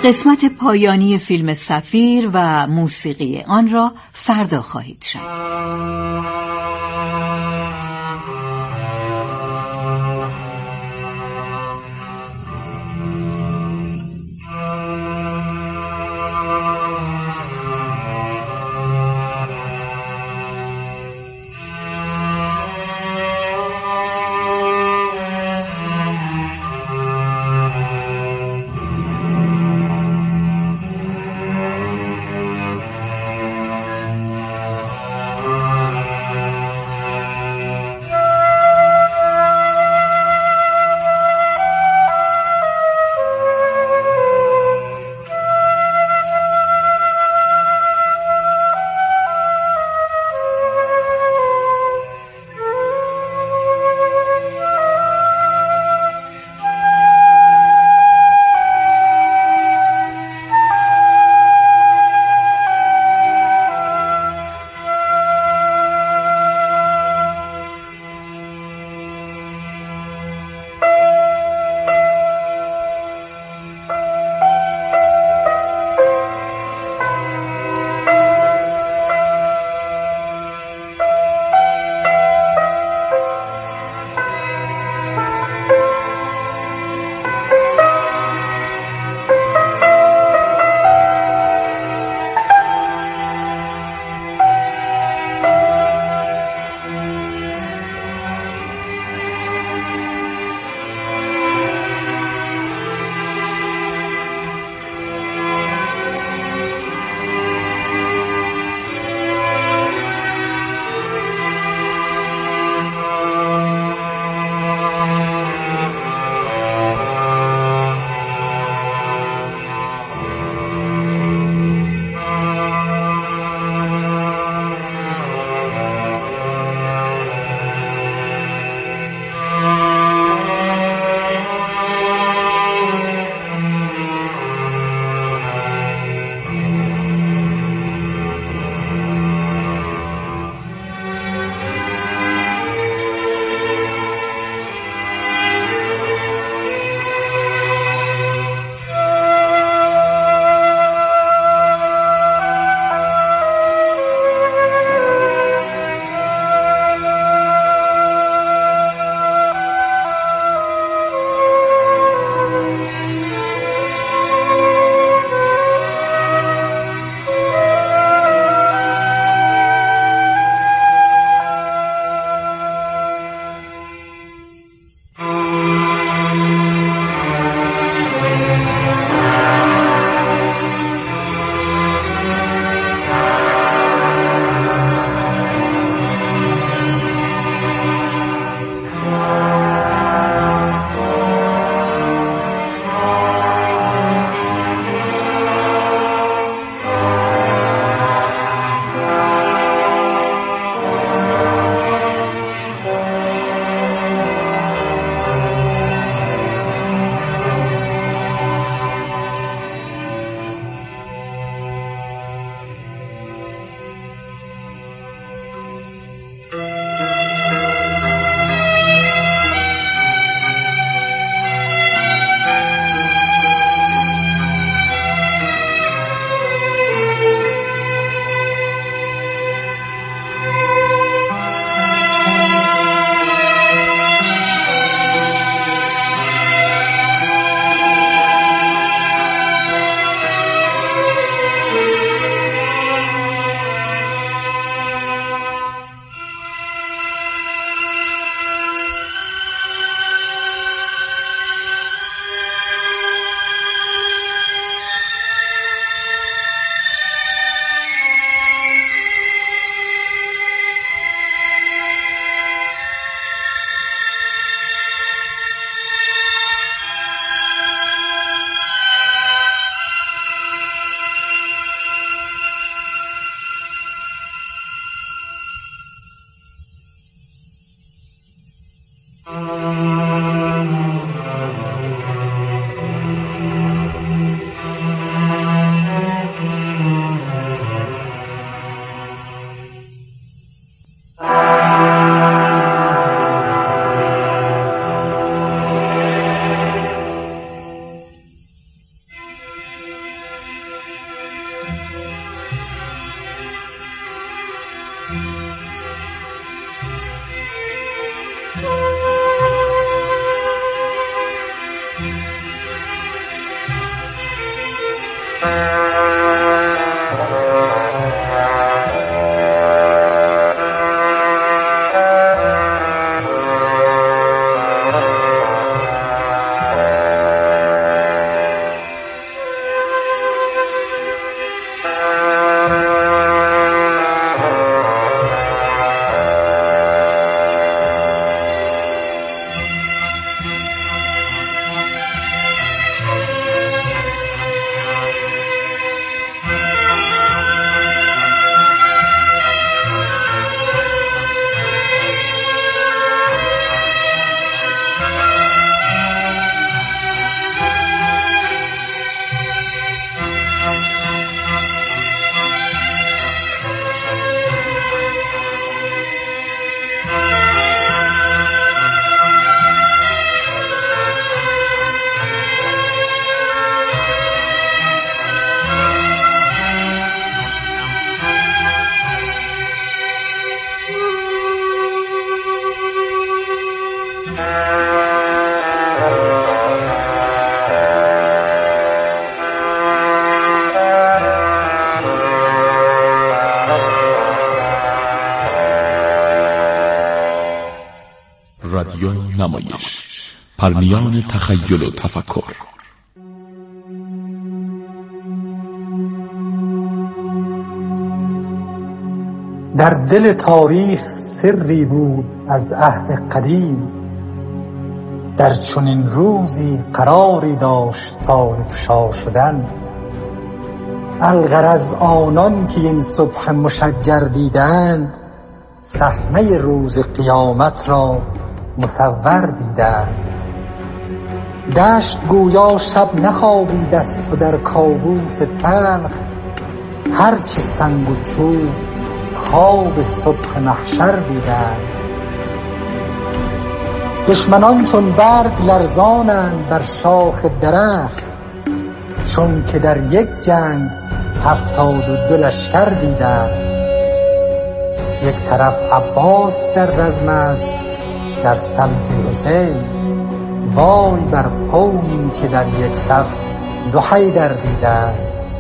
قسمت پایانی فیلم سفیر و موسیقی آن را فردا خواهید شنید. رادیو نمایش، پرمیان تخیل و تفکر. در دل تاریخ سری بود از عهد قدیم، در چنین روزی قراری داشت تا افشا شدن. الغرض آنان که این صبح مشجر دیدند، صحنه روز قیامت را مصور دیدند. دشت گویا شب نخوابیده است و در کابوس تلخ، هرچه سنگ و چوب خواب صبح محشر دیدند. دشمنان چون برگ لرزانند بر شاخ درخت، چون که در یک جنگ 72 لشکر دیدند. یک طرف عباس در رزم است در سمت حسین، وای بر قومی که در یک صف 2 حیدر دیدند.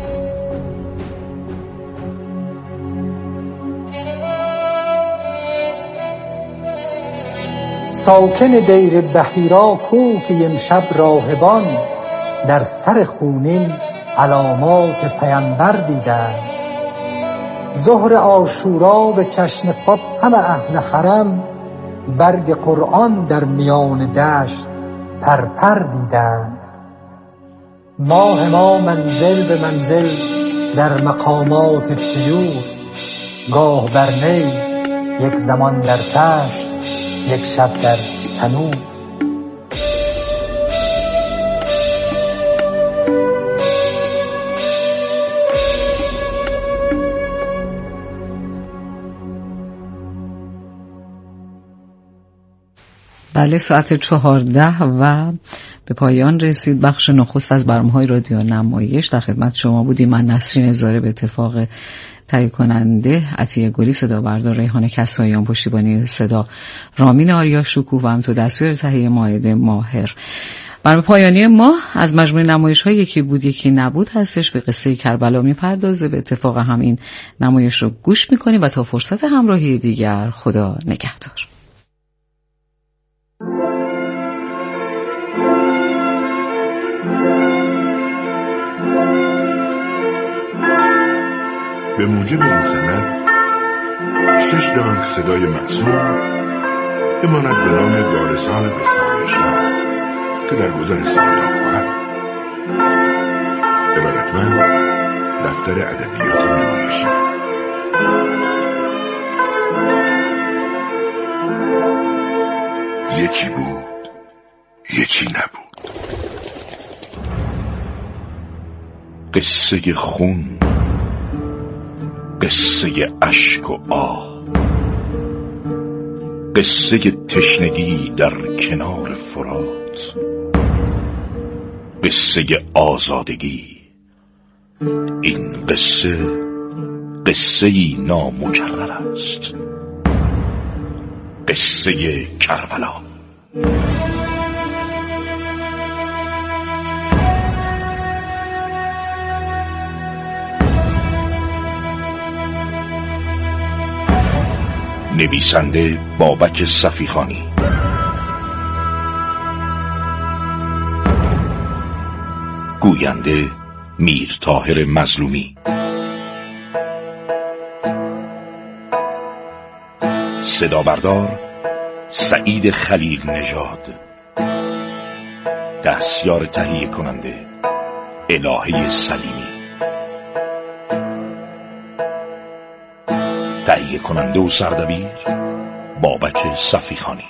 ساکن دیر بحیرا کو که امشب راهبان، در سر خونین علامات پیامبر دیدند. ظهر عاشورا به چشم خود همه اهل حرم، برگ قرآن در میان دشت پرپر دیدند. ماه ما منزل به منزل در مقامات طیور، گاه بر نی یک زمان در تشت، یک شب در تنور. بله، ساعت 14 و به پایان رسید بخش نخست از برنامه‌های رادیو نمایش. در خدمت شما بودیم من نسرین زاره، به اتفاق تهیه کننده عطیه گلی، صدا بردار ریحانه کساییان، پشتیبانی صدا رامین آریا شکوه و همینطور دستیار تهیه مائده ماهر. برنامه پایانی ما از مجموعه نمایش‌های یکی بود یکی نبود هستش. به قصه کربلا میپردازه. به اتفاق همین نمایش رو گوش میکنیم و تا فرصت همراهی دیگر خدا نگهدار. به موجب این سند 6 دانگ صدای معصوم بماند به نام وارثان قصه‌های شب که در گذر سال‌ها خواهد. عبارتمند دفتر ادبیات نمایشی. یکی بود یکی نبود. قصه خون، قصه اشک و آه، قصه تشنگی در کنار فرات، قصه آزادگی. این قصه‌ای نامکرر است، قصه کربلا. نویسنده بابک صفیخانی، گوینده میر طاهر مظلومی، صدا بردار سعید خلیل نژاد، دستیار تهیه کننده الهه سلیمی، تهیه کننده و سردبیر بابک صفیخانی.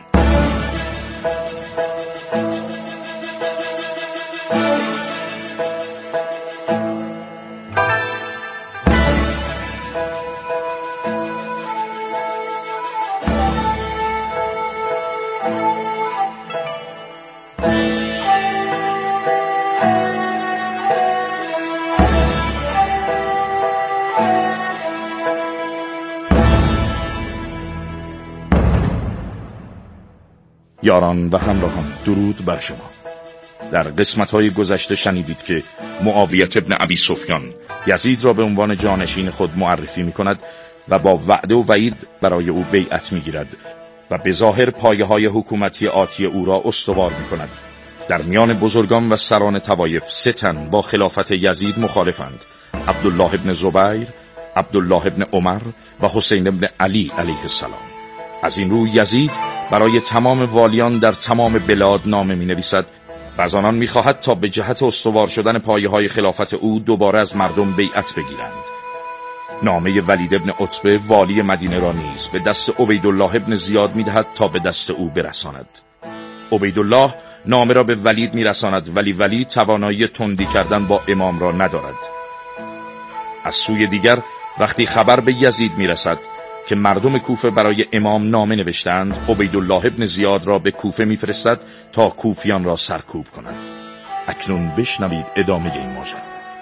یاران و همراهان، درود بر شما. در قسمت‌های گذشته شنیدید که معاویه ابن ابی سفیان یزید را به عنوان جانشین خود معرفی می‌کند و با وعده و وعید برای او بیعت می‌گیرد و به ظاهر پایه‌های حکومتی آتی او را استوار می‌کند. در میان بزرگان و سران طوایف 3 تن با خلافت یزید مخالفند: عبدالله ابن زبیر، عبدالله ابن عمر و حسین ابن علی علیه السلام. از این روی یزید برای تمام والیان در تمام بلاد نامه می نویسد و از آنان می خواهد تا به جهت استوار شدن پایه‌های خلافت او دوباره از مردم بیعت بگیرند. نامه ولید ابن عتبه والی مدینه را نیز به دست عبیدالله ابن زیاد می دهد تا به دست او برساند. عبیدالله نامه را به ولید می رساند، ولی ولید توانایی تندی کردن با امام را ندارد. از سوی دیگر وقتی خبر به یزید می رسد که مردم کوفه برای امام نامه نوشتند، عبیدالله ابن زیاد را به کوفه میفرستد تا کوفیان را سرکوب کند. اکنون بشنوید ادامه این ماجرا.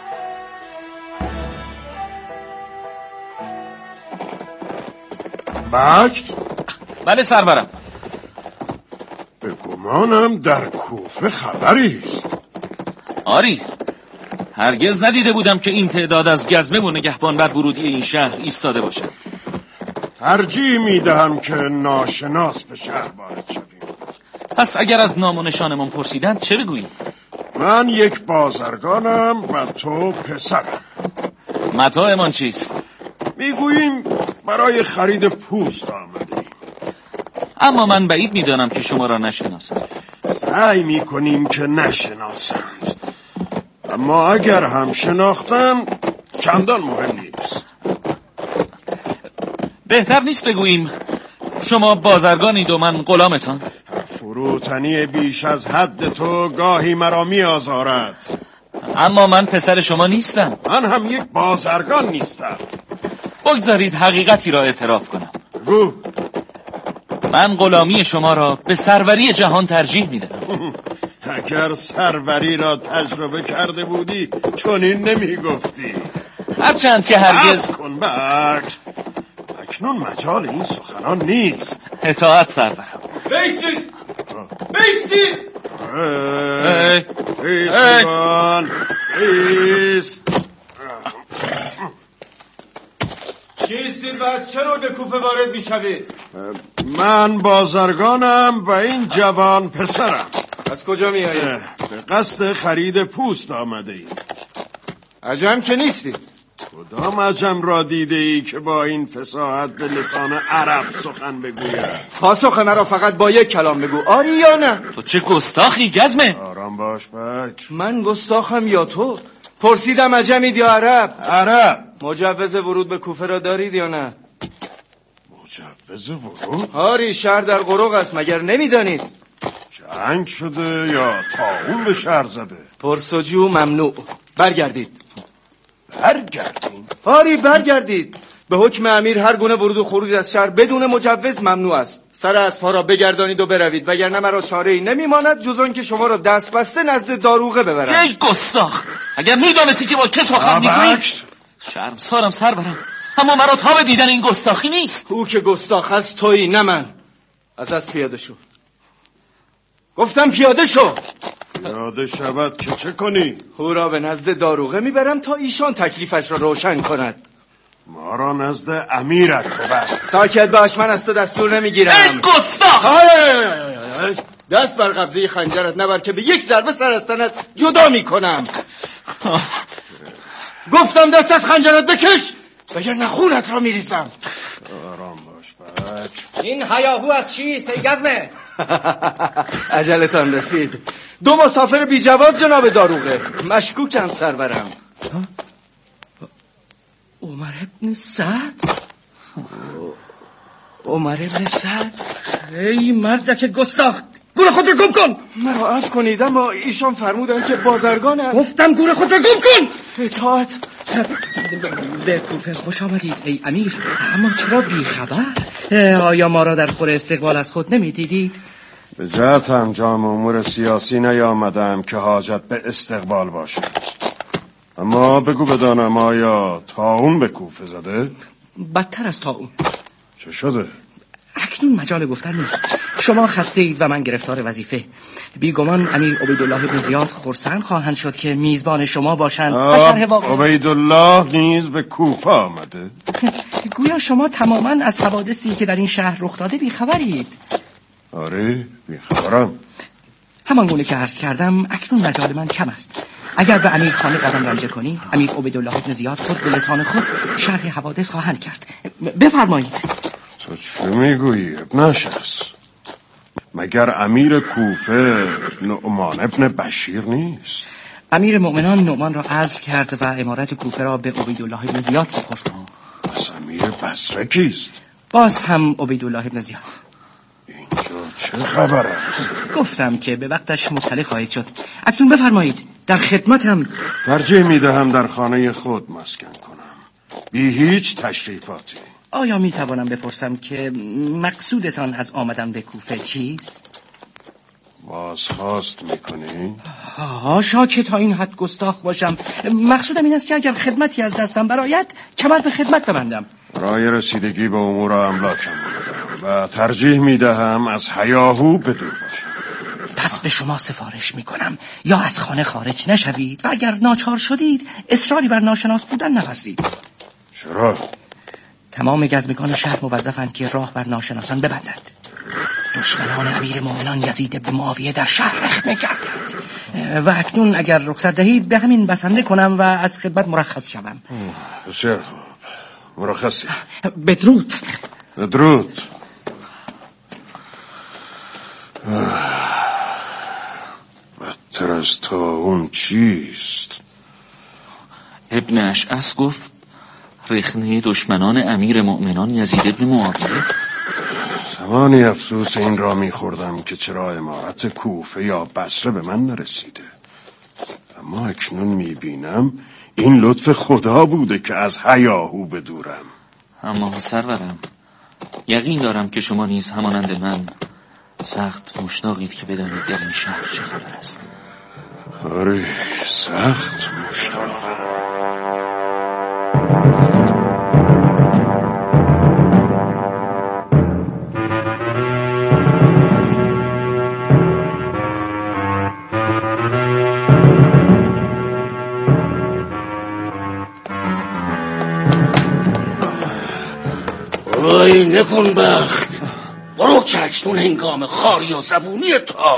بکت؟ بله سرورم. به گمانم در کوفه خبری است. آری، هرگز ندیده بودم که این تعداد از گزمه و نگهبان بر ورودی این شهر ایستاده باشد. ترجیح میدهم که ناشناس به شهر وارد شویم. پس اگر از نام و نشانمان پرسیدند چه بگوییم؟ من یک بازرگانم و تو پسرم. متاعمان چیست؟ میگوییم برای خرید پوست آمدیم. اما من بعید میدانم که شما را نشناسند. سعی میکنیم که نشناسند، اما اگر هم شناختن چندان مهم نیست. بهتر نیست بگوییم شما بازرگانید و من غلامتان؟ فروتنی بیش از حد تو گاهی مرا می آزارد. اما من پسر شما نیستم. من هم یک بازرگان نیستم. بگذارید حقیقتی را اعتراف کنم. گو. من غلامی شما را به سروری جهان ترجیح میدم. اگر سروری را تجربه کرده بودی چنین نمی گفتی. هرچند که هرگز کن بک. اکنون مجال این سخنان نیست. اطاعت سرورم. بیستید! بیستید! بیست. چیستید و از چه رو به کوفه وارد می شوید؟ من بازرگانم و این جوان پسرم. از کجا می آیید؟ به قصد خرید پوست آمده ایم. عجم که نیستید. کدام عجم را دیده ای که با این فصاحت به لسان عرب سخن بگوید؟ پاسخ مرا فقط با یک کلام بگو، آری یا نه؟ تو چه گستاخی گزمه؟ آرام باش بک. من گستاخم یا تو؟ پرسیدم عجمید یا عرب؟ عرب. مجوز ورود به کوفه را دارید یا نه؟ مجوز ورود؟ آری، شهر در قرق است، مگر نمیدانید؟ جنگ شده یا طاعون به شهر زده؟ پرسجو ممنوع. برگردید. برگردیم؟ آری برگردید. به حکم امیر هر گونه ورود و خروج از شهر بدون مجوز ممنوع است. سر اسب‌ها را بگردانید و بروید، وگرنه مرا چاره‌ای نمیماند جز آن که شما را دست بسته نزد داروغه ببرم. ای گستاخ! اگر میدانستی که با که سخن میگویی شرمسارم سرورم، اما مرا تاب دیدن این گستاخی نیست. او که گستاخ است تویی، نه من. از پیاده شو. گفتم پیاده شو. پیاده شود که چه کنی؟ او را به نزد داروغه میبرم تا ایشان تکلیفش را روشن کند. ما را نزد امیرت ببر. ساکت باش، من از تو دستور نمیگیرم. ای گستاخ! دست بر قبضه خنجرت نبر که به یک ضربه سر از تنت جدا میکنم. گفتم دست از خنجرت بکش وگرنه خونت را میریزم. آرام باش بچ. این هیاهو از چیست ای گزمه؟ عجلتان رسید. 2 مسافر بی جواز جناب داروغه. مشکوکم سرورم. عمر ابن سعد؟ عمر ابن سعد؟ ای مردک گستاخ، گور خود را گم کن. مرا عفو کنید اما ایشان فرمودن که بازرگانم. گفتم گور خود را گم کن. اطاعت. به کوفه خوش آمدید ای امیر، اما چرا بیخبر؟ آیا ما را در خور استقبال از خود نمی دیدید؟ به جهت انجام امور سیاسی نیامدم که حاجت به استقبال باشد. اما بگو بدانم آیا طاعون به کوفه زده؟ بدتر از طاعون. چه شده؟ اکنون مجال گفتن نیست. شما خسته اید و من گرفتار وظیفه. بیگمان امیر عبیدالله بن زیاد خرسند خواهند شد که میزبان شما باشند. عبیدالله نیز به کوفه آمده؟ گویا شما تماما از حوادثی که در این شهر رخ داده بیخبرید. آره بیخبرم. همان گونه که عرض کردم اکنون مجال من کم است. اگر به امیر خانه قدم رنجه کنید امیر عبیدالله بن زیاد خود به لسان خود شرح حوادث خواهند کرد. بفرمایید. تو چه میگویی ابن شخص؟ مگر امیر کوفه نعمان ابن بشیر نیست؟ امیر مؤمنان نعمان را عزل کرد و امارت کوفه را به عبیدالله بن زیاد سپرد. پس امیر بصره کیست؟ باز هم عبیدالله بن زیاد. اینجا چه خبر است؟ گفتم که به وقتش مطلع خواهید شد. اکنون بفرمایید، در خدمتم. ترجیح میدهم در خانه خود مسکن کنم بی هیچ تشریفاتی. آیا میتوانم بپرسم که مقصودتان از آمدن به کوفه چیست؟ بازخواست میکنی؟ هاشا که تا این حد گستاخ باشم. مقصودم این است که اگر خدمتی از دستم برآید کمر به خدمت ببندم. برای رسیدگی به امور املاکم و ترجیح میدهم از هیاهو بدور باشم. پس به شما سفارش میکنم یا از خانه خارج نشوید و اگر ناچار شدید اصراری بر ناشناس بودن نورزید. چرا؟ تمام گزمگان شهر موظفند که راه بر ناشناسان ببندند. دشمنان امیر مومنان یزید بن معاویه در شهر رخنه کردند و اکنون اگر رخصت دهید به همین بسنده کنم و از خدمت مرخص شوم. بسیار خوب، مرخصی. بدرود. بدرود. بدتر از طاعون چیست؟ ابن اشعث گفت رخنه دشمنان امیر مؤمنان یزید بن معاویه. زمانی افسوس این را میخوردم که چرا امارت کوفه یا بصره به من نرسیده. اما اکنون میبینم این لطف خدا بوده که از هیاهو بدورم. اما سرورم یقین دارم که شما نیز همانند من سخت مشتاقید که بدانید در این شهر چه خبر است. آره سخت مشتاقم. وای نکن بخت، برو که اکنون هنگام خاری و زبونی تا.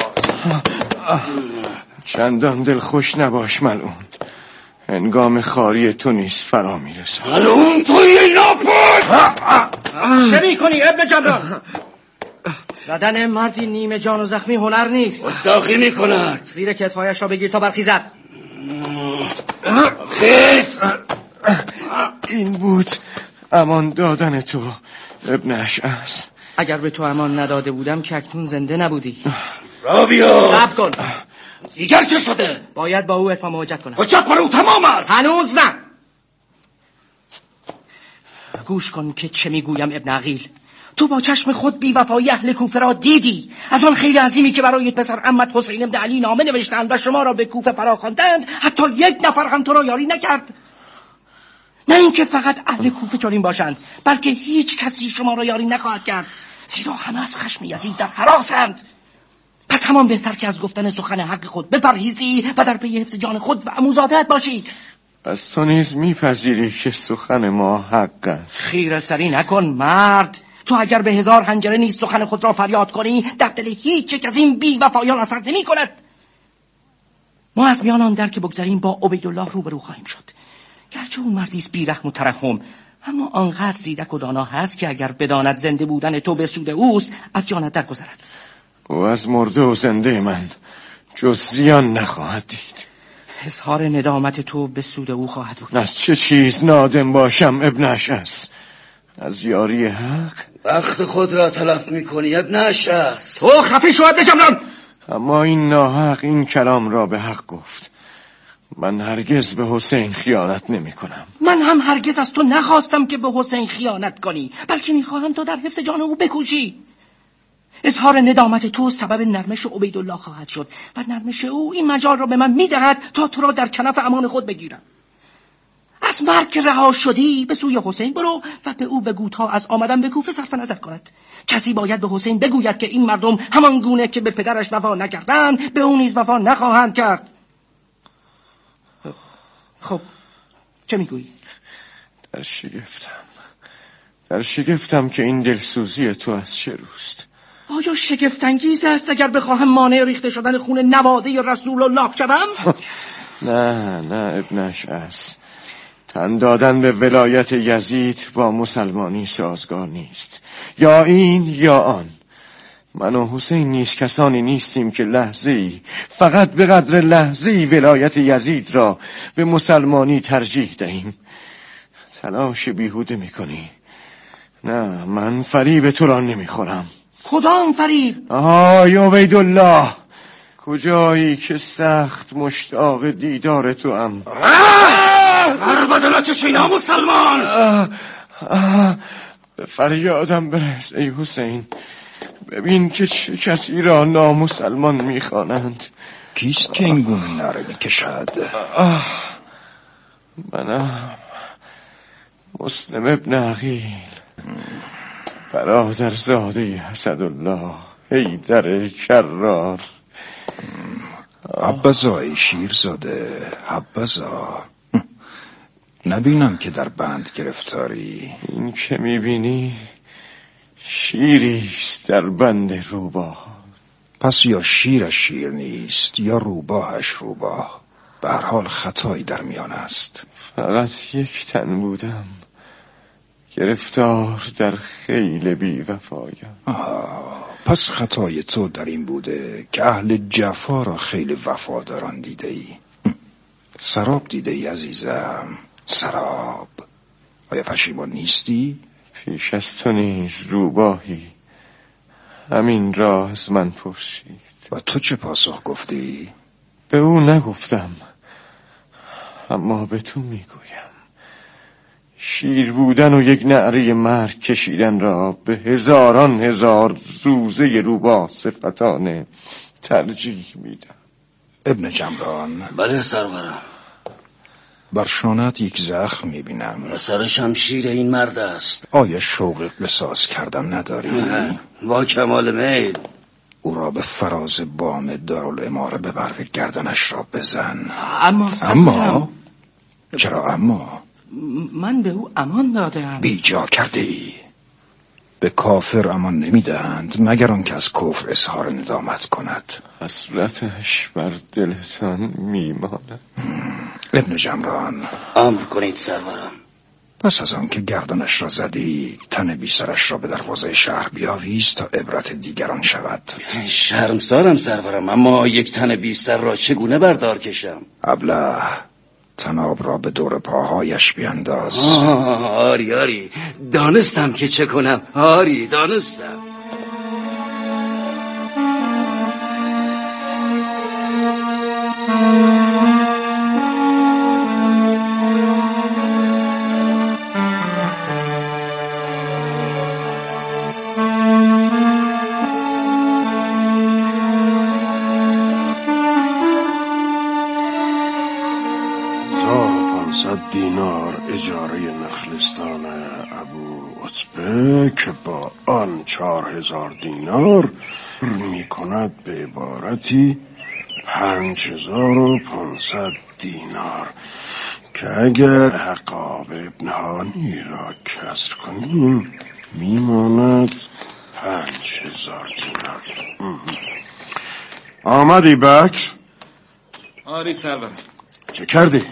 چندان دل خوش نباش ملعون، هنگام خاری تو نیست فرا میرسد. ملعون توی ناپاک! چه میکنی ابن جبران؟ زدن مردی نیمه جان و زخمی هنر نیست. گستاخی میکند. زیر کتفایش را بگیر تا برخیزد. خیز! این بود امان دادن تو ابن اشعث. اگر به تو امان نداده بودم که اکنون زنده نبودی. را بیا. صبر کن. دیگر چه شده؟ باید با او اتمام حجت کنم. حجت بر او تمام است. هنوز نه. گوش کن که چه میگویم ابن عقیل. تو با چشم خود بی‌وفایی اهل کوفه را دیدی، از آن خیلی عظیمی که برای پسر عمت حسین بن علی نامه نوشتند و شما را به کوفه فراخواندند، حتی یک نفر هم تو را یاری نکرد. نه اینکه فقط اهل کوفه چنین باشند، بلکه هیچ کسی شما را یاری نخواهد کرد، زیرا همه از خشم یزید در هراسند. پس همان بهتر که از گفتن سخن حق خود بپرهیزی و در پی حفظ جان خود و عموزاده‌ات باشی. از تو نیز میپذیری که سخن ما حق است. خیره سری نکن مرد. تو اگر به 1000 حنجره نیز سخن خود را فریاد کنی، در دل هیچ یک از این بی وفایان اثر نمی کند. ما از میان آن در که بگذاریم با عبیدالله روبرو خواهیم شد. گرچه اون مردی است بی رحم و ترحم، اما آنقدر زیرک و دانا هست که اگر بداند زنده بودن تو به سود اوست، از جانت درگذرد. او از مرده و زنده من جز زیان نخواهد دید. اظهار ندامت تو به سود او خواهد بود. از چه چیز نادم باشم ابن اشعث؟ از یاری حق؟ وقت خود را تلف میکنی ابن اشعث. تو خفه شو ابن جمران. اما این ناحق این کلام را به حق گفت. من هرگز به حسین خیانت نمی کنم. من هم هرگز از تو نخواستم که به حسین خیانت کنی، بلکه میخواهم تو در حفظ جان او بکوشی. اظهار ندامت تو سبب نرمش عبیدالله خواهد شد و نرمش او این مجال را به من میدهد تا تو را در کنف امان خود بگیرم. از مرگ که رها شدی به سوی حسین برو و به او بگو تا از آمدن به کوفه صرف نظر کند. کسی باید به حسین بگوید که این مردم همان گونه که به پدرش وفا نکردند به او نیز وفا نخواهند کرد. خب چه میگویی؟ در شگفتم که این دلسوزی تو از چه روست؟ آیا شگفت‌انگیز است اگر بخواهم مانع ریخته شدن خون نواده رسول الله شوم؟ نه ابن اشعث، تن دادن به ولایت یزید با مسلمانی سازگار نیست. یا این یا آن. من و حسین نیز کسانی نیستیم که لحظه‌ای، فقط به قدر لحظه‌ای ولایت یزید را به مسلمانی ترجیح دهیم. تلاش بیهوده میکنی. نه، من فریب تو را نمیخورم. کدام فریب؟ آهای عبیدالله، کجایی که سخت مشتاق دیدار تو ام. بدلا چه نامسلمان. به فریادم برس ای حسین. ببین که چه کسی را نامسلمان میخوانند. کیست که این گونه نره میکشد؟ منم مسلم ابن عقیل، برادر زاده اسدالله حیدر کرار. حبذا شیرزاده، حبذا. نبینم که در بند گرفتاری. این که میبینی شیریست در بند روباه. پس یا شیرش شیر نیست یا روباهش روباه. به هر حال خطایی در میان است. فقط یک تن بودم، گرفتار در خیل بی وفایم. پس خطای تو در این بوده که اهل جفا را خیلی وفاداران دیده ای. سراب دیده ای عزیزم، سراب. آیا پشیمان نیستی؟ پیش از تو نیز روباهی همین را از من پرسید. و تو چه پاسخ گفتی؟ به او نگفتم، اما به تو میگویم. شیر بودن و یک نعره مرگ کشیدن را به هزاران هزار زوزه روباه صفتانه ترجیح میدم. ابن جمران. بله سرورم. بر شانت یک زخم میبینم. سر شمشیر این مرد است. آیا شوق قصاص کردن نداری؟ با کمال میل. او را به فراز بام دارالاماره ببر و گردنش را بزن. اما چرا اما؟ من به او امان دادم. بیجا کرده ای. به کافر امان نمیدهند مگر آن که از کفر اظهار ندامت کند. حسرتش بر دلتان میماند. ابن جمران. امر کنید سرورم. پس از آن که گردنش را زدی تن بی سرش را به دروازه شهر بیاویز تا عبرت دیگران شود. شرمسارم سرورم، اما یک تن بی سر را چگونه بردار کشم؟ ابله، تناب را به دور پاهایش بینداز. آری دانستم که چه کنم. آری دانستم. دینار اجاره نخلستان ابو عتبه که با آن 4000 دینار می کند به عبارتی 5500 دینار که اگر عقاب ابن هانی را کسر کنیم میماند 5000 دینار. آمدی بکر؟ آری سرورم. چه کردی؟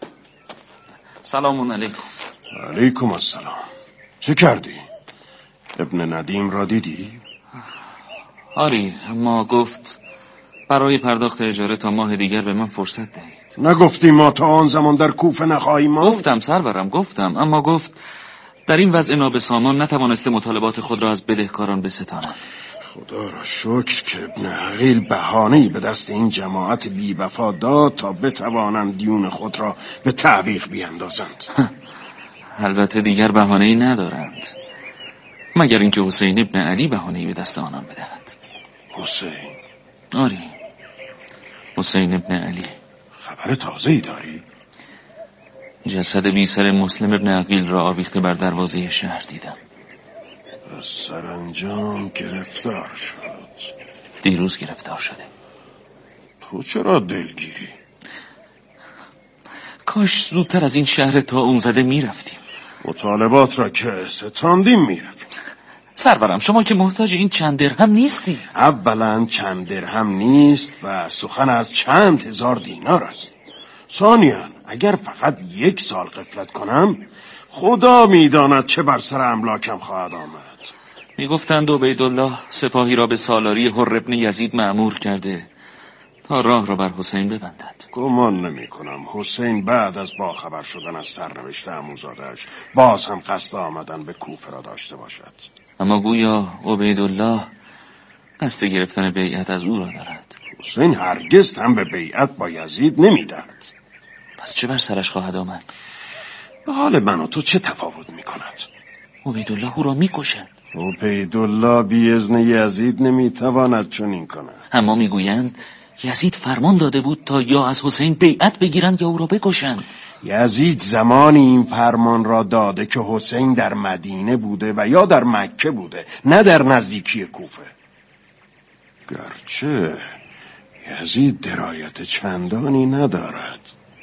سلام علیکم. علیکم السلام. چه کردی؟ ابن ندیم را دیدی؟ آری، اما گفت برای پرداخت اجاره تا ماه دیگر به من فرصت دهید. نگفتی ما تا آن زمان در کوفه نخواهیم ماند؟ گفتم سرورم، گفتم، اما گفت در این وضع نابسامان نتوانسته مطالبات خود را از بدهکاران بستاند. خدا را شکر که ابن عقیل بهانه‌ای به دست این جماعت بی وفا داد تا بتوانند دیون خود را به تعویق بیاندازند. البته دیگر بهانه‌ای ندارند مگر اینکه حسین ابن علی بهانه‌ای به دست آنان بدهد. حسین؟ آری، حسین ابن علی. خبر تازه‌ای داری؟ جسد بی سر مسلم ابن عقیل را آویخته بر دروازه شهر دیدم. سرانجام گرفتار شد. دیروز گرفتار شده. تو چرا دلگیری؟ کاش زودتر از این شهر تا اون زده میرفتیم. مطالبات را که ستاندیم میرفتیم. سرورم، شما که محتاج این چند درهم نیستی. اولا چند درهم نیست و سخن از چند هزار دینار است. ثانیاً اگر فقط 1 سال غفلت کنم خدا میداند چه بر سر املاکم خواهد آمد. میگفتند عبیدالله سپاهی را به سالاری حر ابن یزید مأمور کرده تا راه را بر حسین ببندد. گمان نمی کنم حسین بعد از باخبر شدن از سرنوشت عموزاده‌اش باز هم قصد آمدن به کوفه را داشته باشد. اما گویا عبیدالله قصد گرفتن بیعت از او را دارد. حسین هرگز هم به بیعت با یزید نمی دهد. پس چه بر سرش خواهد آمد؟ به حال من و تو چه تفاوت می کند؟ عبیدالله او را می کشد. عبیدالله بی اذن یزید نمی تواند چنین کند. اما می گویند یزید فرمان داده بود تا یا از حسین بیعت بگیرند یا او را بکشند. یزید زمانی این فرمان را داده که حسین در مدینه بوده و یا در مکه بوده، نه در نزدیکی کوفه. گرچه یزید درایت چندانی ندارد،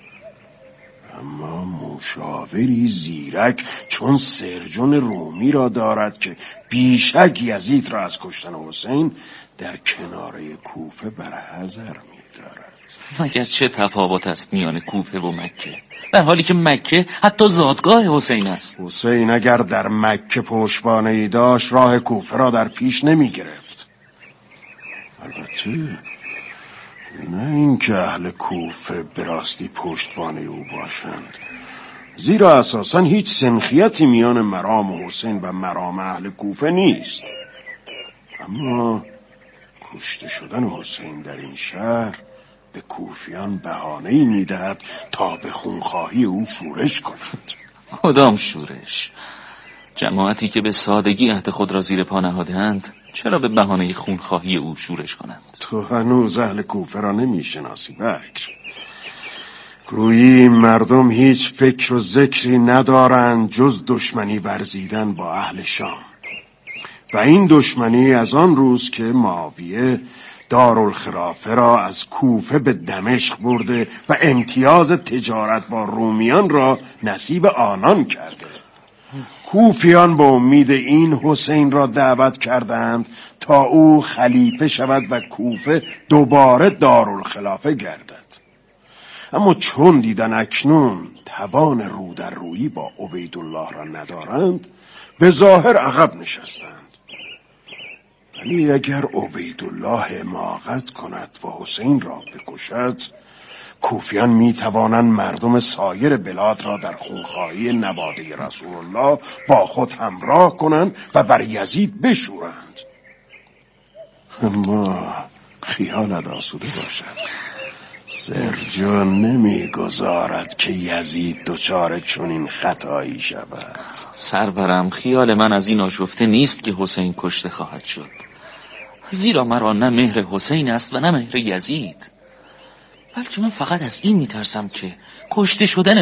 اما مشاوری زیرک چون سرجون رومی را دارد که بیشک یزید را از کشتن حسین در کناره کوفه برحذر می‌دارد. مگر چه تفاوت است میان کوفه و مکه، در حالی که مکه حتی زادگاه حسین است؟ حسین اگر در مکه پشتوانه‌ای داشت راه کوفه را در پیش نمی گرفت. البته نه اینکه اهل کوفه به راستی پشتوانه او باشند، زیرا اساساً هیچ سنخیتی میان مرام حسین و مرام اهل کوفه نیست. اما کشته شدن حسین در این شهر به کوفیان بهانه‌ای میدهد تا به خونخواهی او شورش کنند. کدام شورش؟ جماعتی که به سادگی عهد خود را زیر پا نهادند چرا به بهانه خونخواهی او شورش کنند؟ تو هنوز اهل کوفه را نمیشناسی بکر. گویی مردم هیچ فکر و ذکری ندارند جز دشمنی ورزیدن با اهل شام، و این دشمنی از آن روز که معاویه دارالخلافه را از کوفه به دمشق برده و امتیاز تجارت با رومیان را نصیب آنان کرده. کوفیان با امید این حسین را دعوت کردند تا او خلیفه شود و کوفه دوباره دارالخلافه گردد. اما چون دیدن اکنون توان رو در رویی با عبیدالله را ندارند، به ظاهر عقب نشستند. ولی اگر عبیدالله حماقت کند و حسین را بکشد، کوفیان می توانند مردم سایر بلاد را در خونخواهی نواده رسول الله با خود همراه کنند و بر یزید بشورند. اما خیالت آسوده باشد، سرجون نمیگذارد که یزید دچار چنین خطایی شود. سرورم، خیال من از این آشفته نیست که حسین کشته خواهد شد، زیرا مرا نه مهر حسین است و نه مهر یزید، بلکه من فقط از این میترسم که کشته شدن